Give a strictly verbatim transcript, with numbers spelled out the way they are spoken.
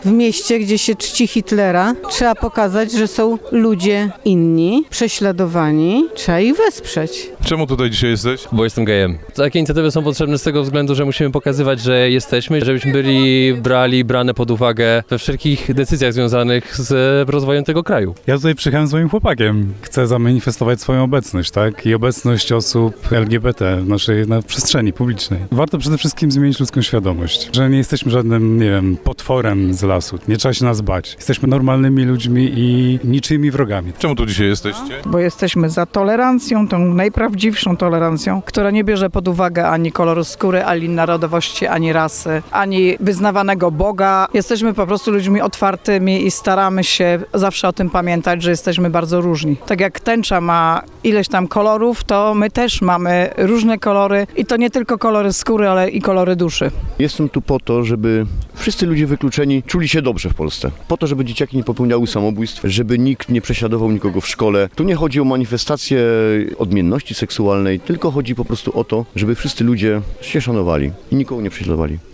W mieście, gdzie się czci Hitlera, trzeba pokazać, że są ludzie inni, prześladowani, trzeba ich wesprzeć. Czemu tutaj dzisiaj jesteś? Bo jestem gejem. Takie inicjatywy są potrzebne z tego względu, że musimy pokazywać, że jesteśmy, żebyśmy byli brali, brane pod uwagę we wszelkich decyzjach związanych z rozwojem tego kraju. Ja tutaj przyjechałem z moim chłopakiem. Chcę zamanifestować swoją obecność, tak? I obecność osób L G B T w naszej na przestrzeni publicznej. Warto przede wszystkim zmienić ludzką świadomość, że nie jesteśmy żadnym, nie wiem, potworem z lasu. Nie trzeba się nas bać. Jesteśmy normalnymi ludźmi i niczyimi wrogami. Czemu tu dzisiaj jesteście? Bo jesteśmy za tolerancją, tą najprawdziwszą tolerancją, która nie bierze pod uwagę ani koloru skóry, ani narodowości, ani rasy, ani wyznawanego Boga. Jesteśmy po prostu ludźmi otwartymi i staramy się zawsze o tym pamiętać, że jesteśmy bardzo różni. Tak jak tęcza ma ileś tam kolorów, to my też mamy różne kolory i to nie tylko kolory skóry, ale i kolory duszy. Jestem tu po to, żeby wszyscy ludzie wykluczeni czuli się dobrze w Polsce. Po to, żeby dzieciaki nie popełniały samobójstw, żeby nikt nie prześladował nikogo w szkole. Tu nie chodzi o manifestację odmienności seksualnej, tylko chodzi po prostu o to, żeby wszyscy ludzie się szanowali i nikogo nie prześladowali.